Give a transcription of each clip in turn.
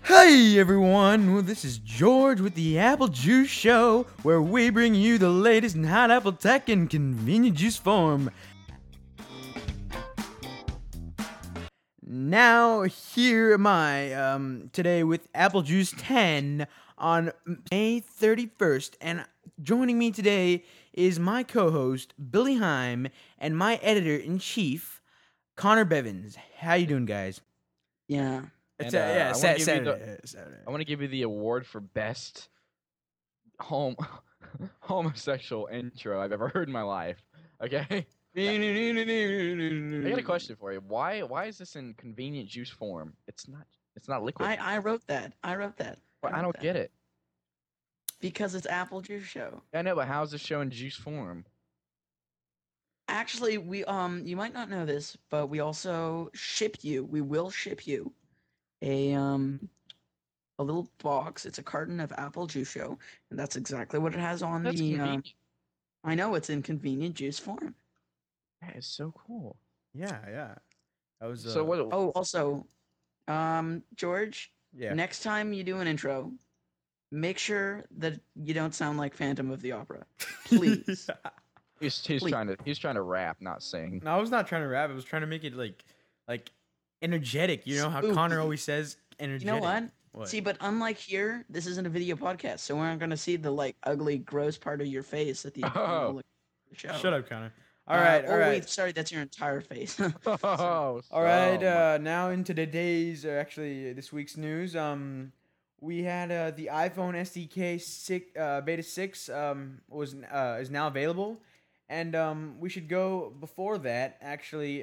Hey everyone, well, this is George with the Apple Juice Show, where we bring you the latest in hot apple tech in convenient juice form. Now, here am I, today with Apple Juice 10 on May 31st, and joining me today is my co-host, Billy Heim, and my editor-in-chief, Connor Bevins. How you doing, guys? Yeah. And, Saturday. I want to give you the award for best homosexual intro I've ever heard in my life. Okay. I got a question for you. Why is this in convenient juice form? It's not liquid. I wrote that. But I don't get it. Because it's Apple Juice Show. I know, but how's this show in juice form? Actually, we you might not know this, but we also we will ship you a little box. It's a carton of Apple Juice Show, and that's exactly what it has on That's the convenient. I know it's in convenient juice form. That is so cool. Yeah. That was So what? Oh, also, George, Yeah. next time you do an intro, make sure that you don't sound like Phantom of the Opera. Please. He's Please. trying to rap, not sing. No, I was not trying to rap. I was trying to make it like energetic. You know how Connor Spooky. always says energetic. You know what? What? See, but unlike here, this isn't a video podcast, so we're not gonna see the ugly, gross part of your face at the end of the show. Shut up, Connor. All right. Wait, sorry, that's your entire face. Oh, All right. Now into today's, or actually this week's news. We had the iPhone SDK 6 Beta 6 is now available, and we should go before that. Actually,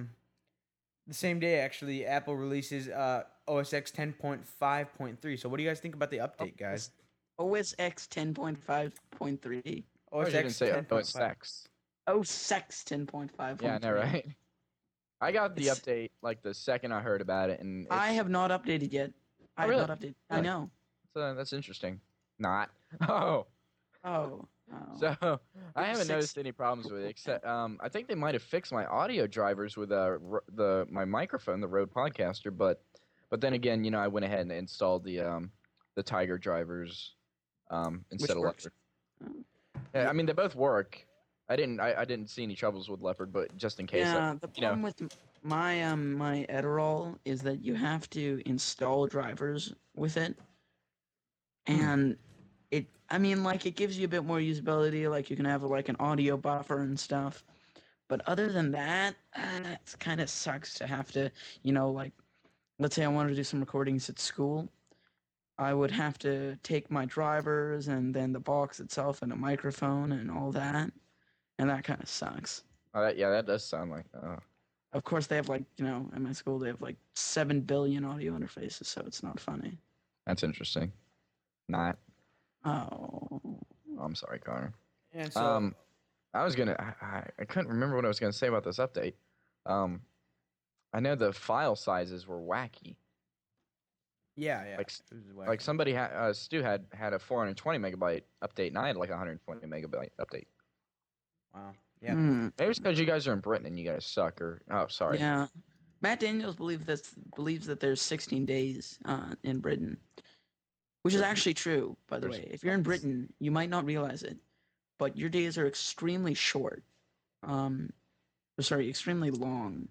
the same day, actually, Apple releases OS X 10.5.3. So, what do you guys think about the update, guys? OS X 10.5.3. I didn't say OS X. OS X 10.5. Yeah, I know, right? I got the update like the second I heard about it, and I have not updated yet. I really? have not updated. I Really? know. So that's interesting. Not. Oh. Oh. So I haven't Six. noticed any problems with it, except I think they might have fixed my audio drivers with my microphone, the Rode Podcaster, but then again, I went ahead and installed the Tiger drivers instead of works? Leopard. Oh. Yeah, I mean they both work. I didn't see any troubles with Leopard, but just in case. Yeah, the problem with my my Adderall is that you have to install drivers with it, and it gives you a bit more usability. Like you can have an audio buffer and stuff, but other than that, it kind of sucks to have to let's say I wanted to do some recordings at school. I would have to take my drivers and then the box itself and a microphone and all that, and that kind of sucks. That does sound like. Of course, they have at my school they have 7 billion audio interfaces, so it's not funny. That's interesting. Not. Oh. I'm sorry, Connor. And so, I was gonna. I couldn't remember what I was gonna say about this update. I know the file sizes were wacky. yeah. Like, It was like somebody Stu had a 420 megabyte update, and I had like a 120 megabyte update. wow. Yeah. Maybe it's because you guys are in Britain and you guys suck, or sorry. Yeah. Matt Daniels believes that there's 16 days in Britain, which is actually true, by the way. If you're in Britain, you might not realize it, but your days are extremely short. Extremely long.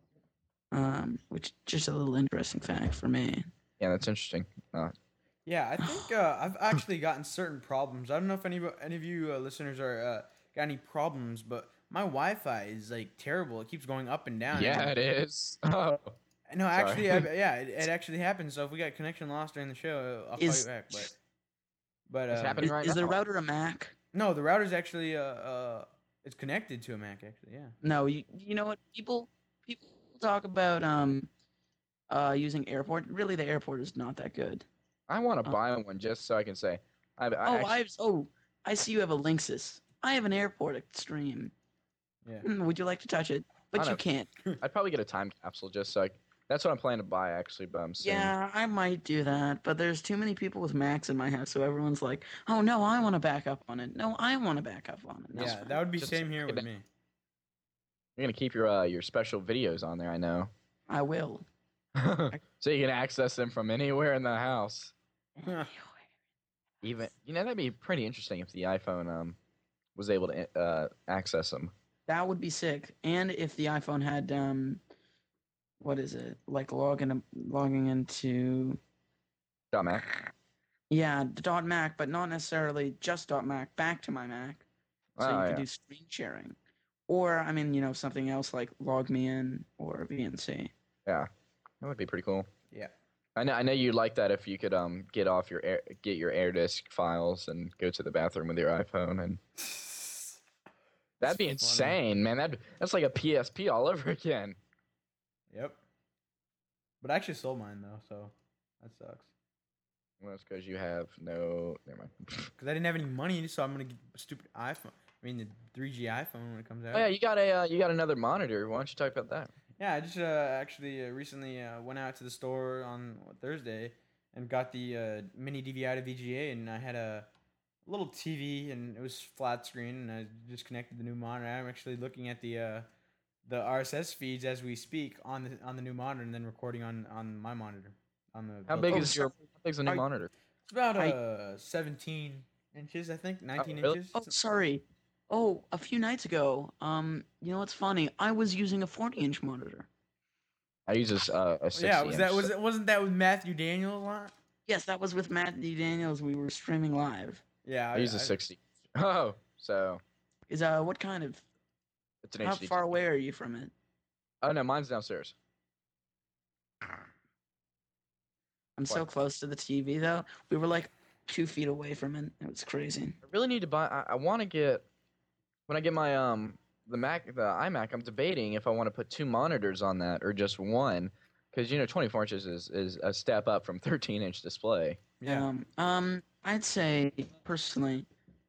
Which is just a little interesting fact for me. Yeah, that's interesting. Yeah, I think I've actually gotten certain problems. I don't know if any of you listeners are got any problems, but my Wi-Fi is terrible. It keeps going up and down. Yeah, it is. Oh. No, actually, Sorry. it actually happens. So if we got connection lost during the show, I'll call you back. But It's happening right is the now. router a Mac? No, the router's actually it's connected to a Mac actually. Yeah. No, you know what people talk about using Airport. Really, the Airport is not that good. I want to buy one just so I can say. I see you have a Linksys. I have an Airport Extreme. Yeah. Would you like to touch it? But you can't. I'd probably get a time capsule just so that's what I'm planning to buy actually, but I'm soon. Yeah, I might do that, but there's too many people with Macs in my house, so everyone's like, "Oh no, I want to back up on it. No, I want to back up on it." Yeah, that would be Just same here with me. You're gonna keep your special videos on there, I know. I will. So you can access them from anywhere in the house. Huh. Even that'd be pretty interesting if the iPhone was able to access them. That would be sick. And if the iPhone had what is it? Like logging into Mac. yeah, the dot Mac, but not necessarily just dot Mac, back to my Mac. So Oh you could yeah. do screen sharing. Or I mean, something else like Log Me In or VNC. Yeah, that would be pretty cool. Yeah. I know you'd like that if you could get your AirDisk files and go to the bathroom with your iPhone, and that'd be It's funny. insane, man. That's like a PSP all over again. Yep. But I actually sold mine though, so that sucks. Well, that's because you have no. Never mind. Because I didn't have any money, so I'm gonna get a stupid iPhone. I mean, the 3G iPhone when it comes out. Oh yeah, you got another monitor. Why don't you talk about that? Yeah, I just actually recently went out to the store on Thursday and got the mini DVI to VGA, and I had a little TV, and it was flat screen, and I just connected the new monitor. I'm actually looking at the RSS feeds as we speak on the new monitor, and then recording on my monitor on the. How the- big Oh, is your? sorry. How big's the new Are- monitor? It's about I- 17 inches, I think, 19 really? inches. Oh, sorry. Oh, a few nights ago, you know what's funny? I was using a 40-inch monitor. I use a 60 Yeah, inch. wasn't that with Matthew Daniels a lot? Yes, that was with Matt D. Daniels. We were streaming live. Yeah, I use a 60. Oh, so Is what kind of? it's an How HD. far away are you from it? Oh no, mine's downstairs. I'm so What? close to the TV though. We were like 2 feet away from it. It was crazy. I really need to buy. I want to get when I get my the iMac. I'm debating if I want to put two monitors on that or just one, because 24 inches is a step up from 13-inch display. yeah. I'd say personally,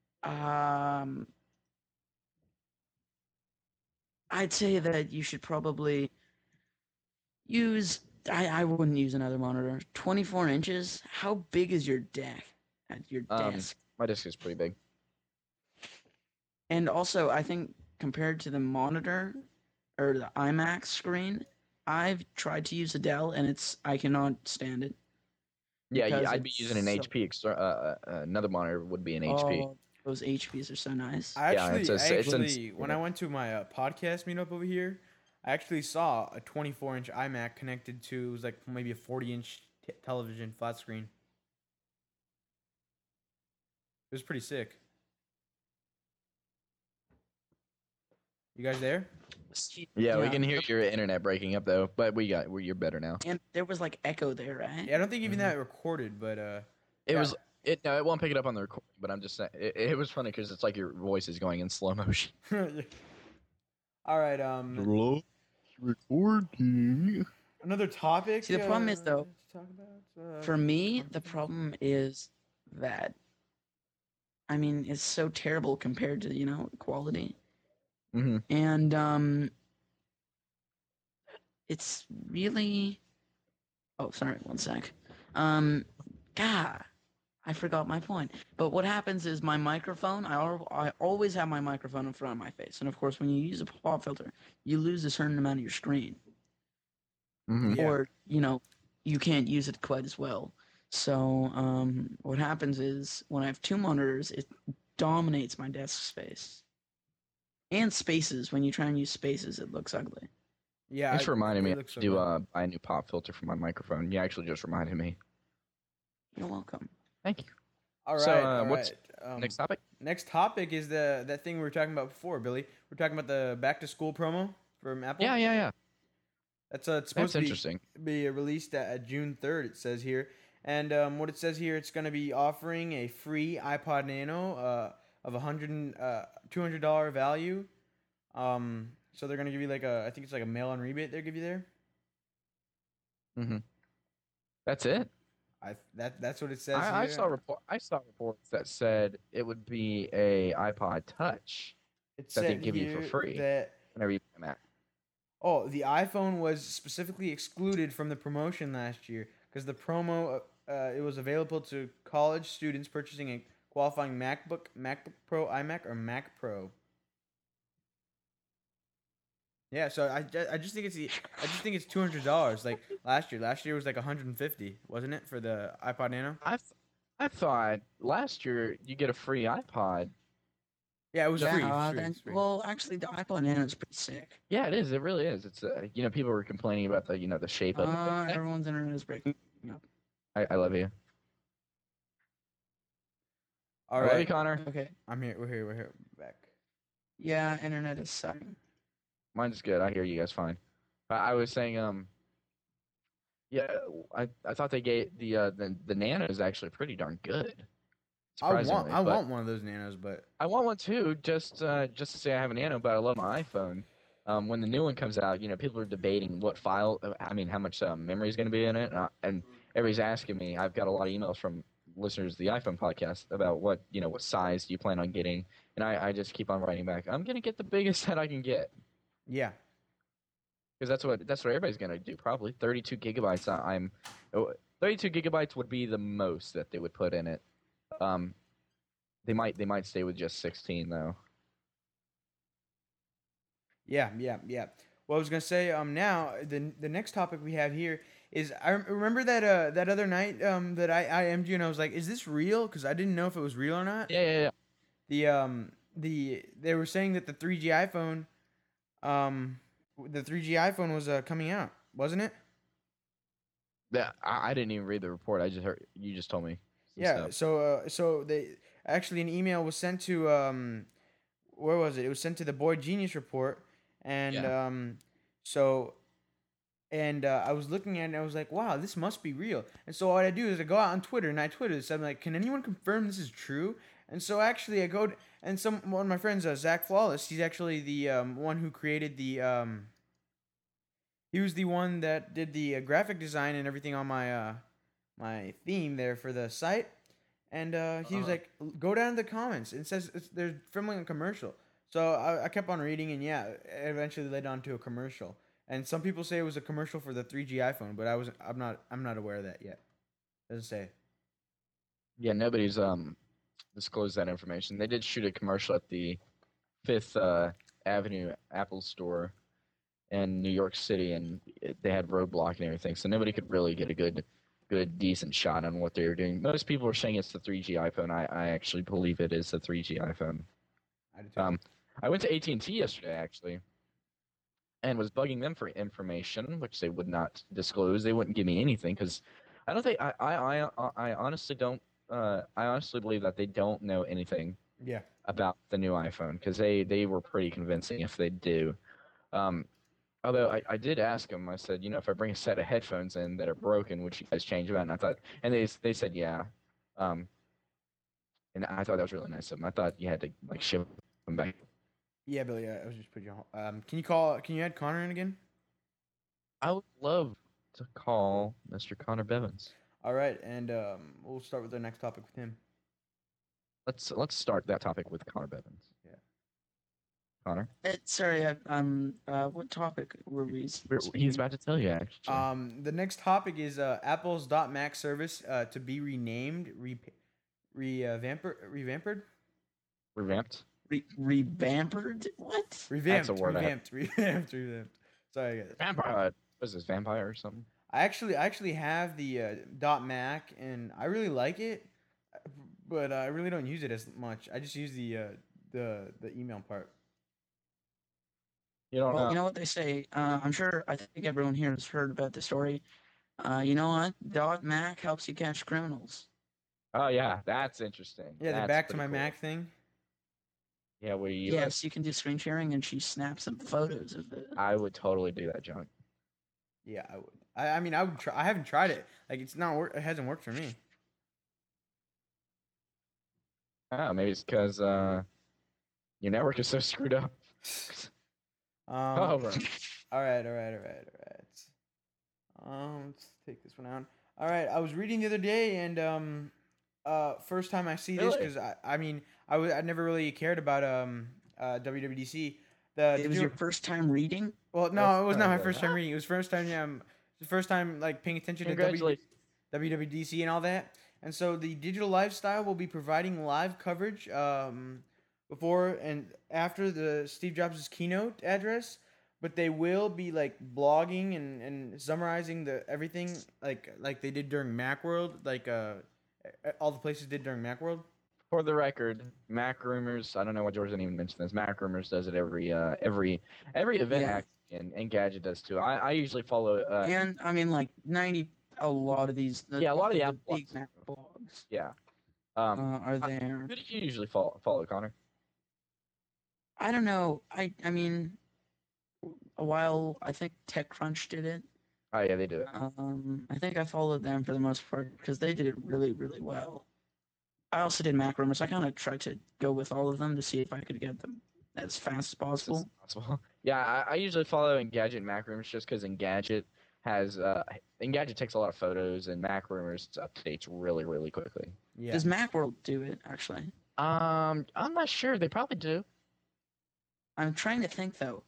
I'd say that you should probably use. I wouldn't use another monitor. 24 inches. How big is your deck at your desk? My disc is pretty big. And also, I think compared to the monitor or the iMac screen, I've tried to use a Dell and I cannot stand it. Yeah, Because I'd be it's using an so- HP. Another monitor would be an HP. Oh, those HPs are so nice. I Yeah, actually, it's when I went to my podcast meetup over here, I actually saw a 24-inch iMac connected to, it was like maybe a 40-inch television flat screen. It was pretty sick. You guys there? Yeah, we can hear your internet breaking up though, but you're better now. And there was like echo there, right? Yeah, I don't think even that recorded, but It Yeah. was no, it won't pick it up on the recording, but I'm just saying it was funny because it's like your voice is going in slow motion. all right. Hello, recording. Another topic. See, the problem is, though, to talk about. For me, the problem is that, I mean, it's so terrible compared to, quality. Mm-hmm. And it's really. Oh, sorry, one sec. God, I forgot my point. But what happens is my microphone. I always have my microphone in front of my face, and of course, when you use a pop filter, you lose a certain amount of your screen, Mm-hmm. Yeah. or you can't use it quite as well. So what happens is when I have two monitors, it dominates my desk space. And spaces. When you try and use spaces, it looks ugly. Yeah. Thanks for reminding me. I looks have to so good. buy a new pop filter for my microphone. You actually just reminded me. You're welcome. Thank you. All right. So, all what's right. Next topic. Next topic is that thing we were talking about before, Billy. We're talking about the back to school promo from Apple. Yeah. That's it's supposed That's to interesting. be released at June 3rd. It says here, and what it says here, it's going to be offering a free iPod Nano of $200 value. So they're going to give you I think it's like a mail-on rebate they give you there. Mm-hmm. That's it. That's what it says. I here. saw reports that said it would be a iPod Touch It that they said give you for here free. that whenever you buy a Mac. the iPhone was specifically excluded from the promotion last year because the promo it was available to college students purchasing a qualifying MacBook Pro, iMac, or Mac Pro. Yeah, so I just think I just think it's $200. Like last year was like 150, wasn't it, for the iPod Nano? I thought last year you get a free iPod. Yeah, it was Yeah, free. It was free. It then was free. well, actually, the iPod Nano is pretty sick. Yeah, it is. It really is. It's people were complaining about the shape of it. But Everyone's internet is breaking up. I love you. All I love you, right, Connor. Okay. I'm here. We're here. We're here. Back. Yeah, internet is sucking. Mine's good. I hear you guys fine. I was saying, yeah, I thought they gave the Nano is actually pretty darn good. Surprisingly, I want one of those Nanos, but I want one too. Just to say I have a Nano, but I love my iPhone. When the new one comes out, people are debating what file. I mean, how much memory is going to be in it, and everybody's asking me. I've got a lot of emails from listeners of the iPhone podcast about what size do you plan on getting, and I just keep on writing back. I'm going to get the biggest that I can get. yeah. Because that's what everybody's gonna do probably. 32 gigabytes. 32 gigabytes would be the most that they would put in it. They might stay with just 16 though. Yeah. Well, I was gonna say, now the next topic we have here is I remember that that other night that I IM'd you and I was like, is this real? Because I didn't know if it was real or not. Yeah. They were saying that the 3G iPhone was coming out, wasn't it? Yeah. I didn't even read the report. I just heard you just told me. Yeah. So they actually, an email was sent to where was it? It was sent to the Boy Genius report, and Yeah. I was looking at it and I was like, wow, this must be real. And so what I do is I go out on Twitter and I Twitter this. I'm like, can anyone confirm this is true? And so actually I go and one of my friends, Zach Flawless, he's actually the one who created the he was the one that did the graphic design and everything on my my theme there for the site. And he was like, go down to the comments. It says they're filming a commercial. So I kept on reading, and yeah, it eventually led on to a commercial. And some people say it was a commercial for the 3G iPhone, but I'm not aware of that yet. Doesn't say. Yeah. Nobody's disclosed that information. They did shoot a commercial at the Fifth Avenue Apple Store in New York City, and they had roadblock and everything, so nobody could really get a good, decent shot on what they were doing. Most people were saying it's the 3G iPhone. I actually believe it is the 3G iPhone. I do too. I went to AT&T yesterday actually, and was bugging them for information, which they would not disclose. They wouldn't give me anything because I don't think I honestly don't. I honestly believe that they don't know anything Yeah. about the new iPhone because they were pretty convincing if they do. Although I did ask them, I said, if I bring a set of headphones in that are broken, would you guys change them out? And I thought, and they said, yeah. And I thought that was really nice of them. I thought you had to ship them back. Yeah, Billy. I was just putting you on. Can you add Connor in again? I would love to call Mr. Connor Bevins. All right, and we'll start with our next topic with him. Let's start that topic with Connor Bevins. Yeah. Connor. Sorry, what topic were we? He's about to tell you actually. The next topic is Apple's .Mac service to be renamed, revamped. Revamped. Revampered? What? Revamped. That's a word. Revamped. Sorry, guys. Vampire. What is this? Vampire or something? I actually have the .Mac and I really like it, but I really don't use it as much. I just use the email part. You don't Well, know. you know what they say. I think everyone here has heard about the story. You know what? .Mac helps you catch criminals. Oh yeah, that's interesting. Yeah, the That's back to pretty my cool. Mac thing. Yeah, where you. Yes, you can do screen sharing, and she snaps some photos of it. I would totally do that, John. Yeah, I would. I mean, I would try. I haven't tried it. Like, it's not work. It hasn't worked for me. Oh, maybe it's because your network is so screwed up. Bro. Right. All right. Let's take this one out. All right. I was reading the other day, and first time I see this Really? because I never really cared about WWDC. It was your first time reading? Well, no, it was not my Oh, first time reading. It was first time the first time like paying attention to Congratulations. WWDC and all that. And so the Digital Lifestyle will be providing live coverage before and after the Steve Jobs' keynote address. but they will be like blogging and summarizing the everything like they did during MacWorld, like all the places did during MacWorld. For the record, Mac Rumors. I don't know why George didn't even mention this. Mac Rumors does it every event Yeah. actually, and Gadget does too. I usually follow. And I mean, like a lot of these. Yeah, a lot of the the Apple big blogs. Mac blogs Yeah. are there. Who did you usually follow, Connor? I don't know. I mean, a while. I think TechCrunch did it. Oh yeah, they do it. I think I followed them for the most part because they did it really, really well. I also did Mac Rumors. I kind of tried to go with all of them to see if I could get them as fast as possible. Possible. Yeah, I usually follow Engadget and Mac Rumors just because Engadget has Engadget takes a lot of photos and Mac Rumors updates really really quickly. Yeah. Does Macworld do it actually? I'm not sure. They probably do. I'm trying to think though.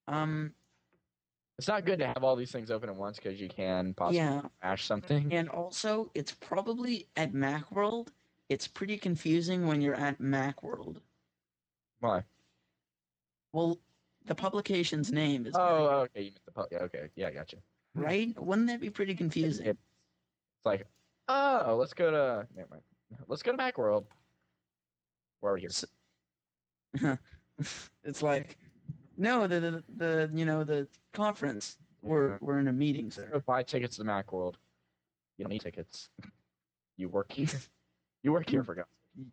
It's not good to have all these things open at once because you can possibly Yeah, crash something. and also it's probably at Macworld. It's pretty confusing when you're at Macworld. Why? Well, the publication's name is Oh, okay. You meant the yeah, okay. Yeah, I gotcha. right. Wouldn't that be pretty confusing? It's like, oh, let's go to never mind. Let's go to Macworld. Where are we here? It's like, no, the the conference. We're in a meeting, Go sir. buy tickets to Macworld. You don't need tickets. You work here. You work here for God's sake.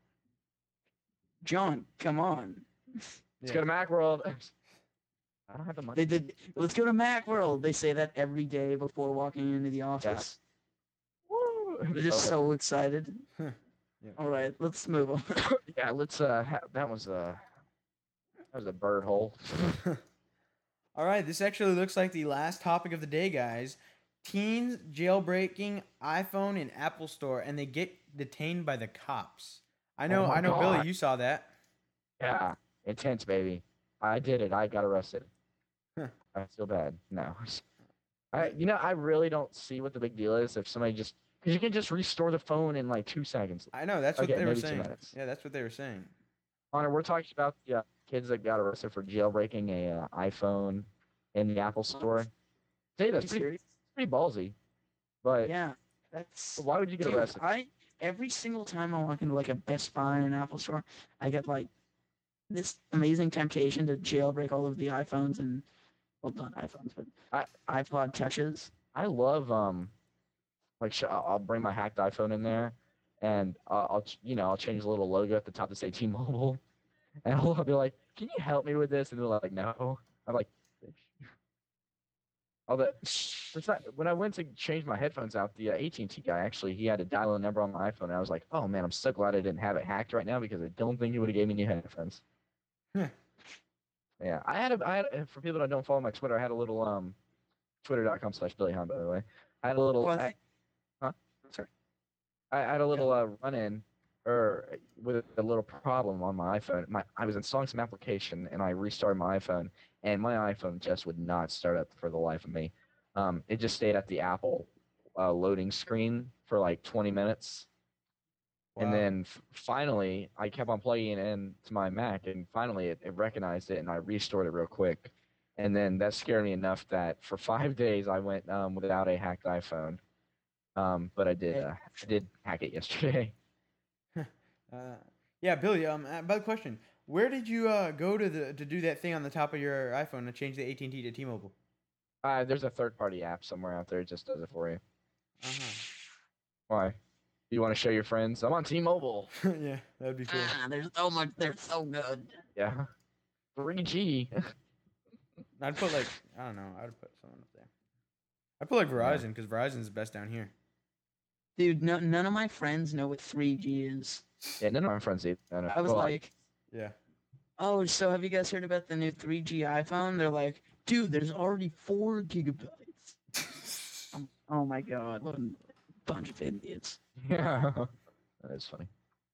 John, come on. Let's go to Macworld. I don't have the money. They did. Let's go to Macworld. They say that every day before walking into the office. Woo! They're just so excited. Yeah. All right, let's move on. Yeah, let's. That was a bird hole. All right, this actually looks like the last topic of the day, guys. Teens jailbreaking iPhone and Apple Store, and they get detained by the cops. I know, Oh my Billy, God. you saw that. Yeah, intense, baby. I did it. I got arrested. Huh. I feel bad. No. I really don't see what the big deal is if somebody just because you can just restore the phone in like 2 seconds. I know that's what Okay, they were maybe 2 saying. minutes. Yeah, that's what they were saying. Connor, we're talking about the kids that got arrested for jailbreaking a iPhone in the Apple Store. Hey, that's pretty ballsy. But Yeah, that's. why would you get Dude, arrested? every single time I walk into like a Best Buy and an Apple Store, I get like this amazing temptation to jailbreak all of the iPhones and well, not iPhones, but iPod touches. I love I'll bring my hacked iPhone in there, and I'll change the little logo at the top to say T-Mobile, and I'll be like, "Can you help me with this?" And they're like, "No." I'm like, "Bitch." When I went to change my headphones out, the AT&T guy actually he had to dial a number on my iPhone, and I was like, "Oh man, I'm so glad I didn't have it hacked right now because I don't think he would have gave me new headphones." Yeah, I had for people that don't follow my Twitter, I had a little twitter.com/BillyHon, by the way. I had a little Well, sorry. I had a little run-in or with a little problem on my iPhone. I was installing some application and I restarted my iPhone, and my iPhone just would not start up for the life of me. It just stayed at the Apple loading screen for like 20 minutes. And Wow. then finally, I kept on plugging it in to my Mac, and finally it recognized it, and I restored it real quick. And then that scared me enough that for 5 days I went without a hacked iPhone. But I did hack it yesterday. Yeah, Billy. By the question, where did you go to do that thing on the top of your iPhone to change the AT&T to T-Mobile? There's a third-party app somewhere out there. It just does it for you. Uh-huh. Why? You want to show your friends? I'm on T-Mobile. Yeah, that'd be cool. there's so much. They're so good. Yeah. 3G. I'd put like I don't know. I'd put someone up there. I'd put like Verizon because Verizon's the best down here. Dude, none of my friends know what 3G is. Yeah, none of my friends either. I was like, Yeah. oh, so have you guys heard about the new 3G iPhone? They're like, dude, there's already 4 gigabytes. Oh my god, what a bunch of idiots. yeah. That is funny.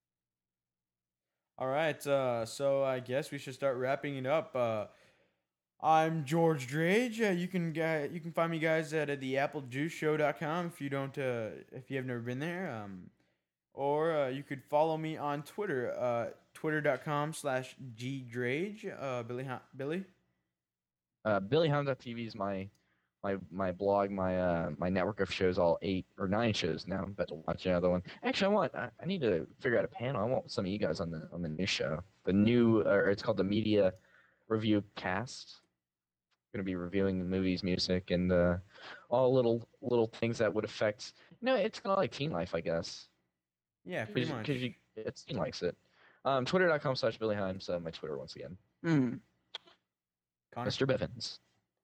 All right. So I guess we should start wrapping it up. I'm George Drage. You can find me guys at theapplejuiceshow.com if you have never been there. Or you could follow me on Twitter, twitter.com/gdrage. Billy. BillyHound.tv is my blog, my network of shows, all 8 or 9 shows now. I'm about to watch another one. Actually, I need to figure out a panel. I want some of you guys on the new show. The new, or it's called the Media Review Cast. Going to be reviewing the movies, music, and all little things that would affect. It's kind of like teen life, I guess. Yeah, pretty much. Because it's teen likes it. Twitter.com/BillyHeim. So my Twitter once again. Connor? Mr. Bevins.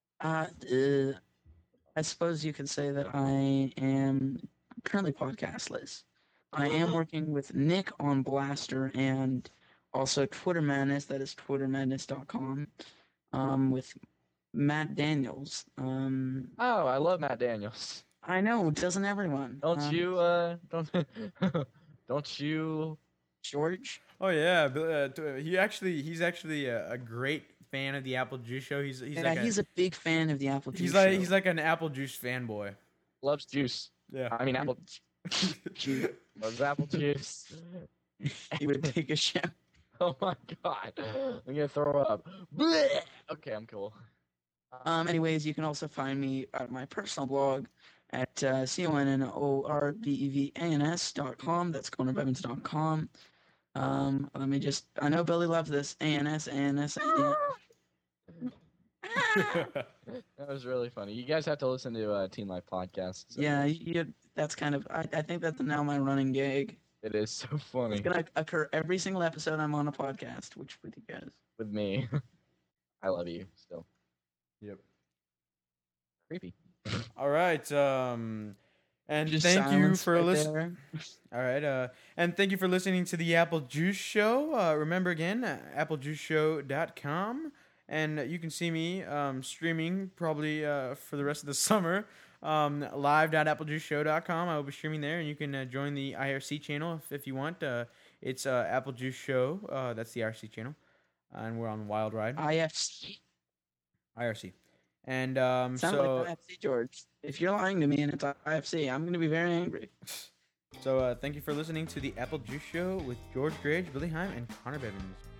I suppose you could say that I am currently podcastless. I am working with Nick on Blaster and also Twitter Madness. That is twittermadness.com. With Matt Daniels. Oh, I love Matt Daniels. I know, doesn't everyone? Don't you, George? Oh yeah, he's actually a great fan of the Apple Juice Show. He's a big fan of the Apple Juice he's Show. he's like an Apple Juice fanboy. Loves juice. Yeah. I mean apple. Loves apple juice. He would take a shower. Oh my god, I'm gonna throw up. Blech! Okay, I'm cool. Anyways, you can also find me at my personal blog at CONNORBEVANS.com. That's ConnorBevins.com. I know Billy loves this. ANS. That was really funny. You guys have to listen to Teen Life podcasts. So. Yeah, that's kind of, I think that's now my running gag. It is so funny. It's going to occur every single episode I'm on a podcast, which with you guys. With me. I love you still. Yep. Creepy. All right. And Just thank you silence for right listening. All right. And thank you for listening to the Apple Juice Show. Remember again, applejuiceshow.com. And you can see me streaming probably for the rest of the summer. Live.applejuiceshow.com. I will be streaming there, and you can join the IRC channel if you want. It's Apple Juice Show. That's the IRC channel. And we're on Wild Ride. IRC. And Sounds so like IFC, George. If you're lying to me and it's IFC, I'm going to be very angry. So thank you for listening to the Apple Juice Show with George Gridge, Billy Heim, and Connor Bevins.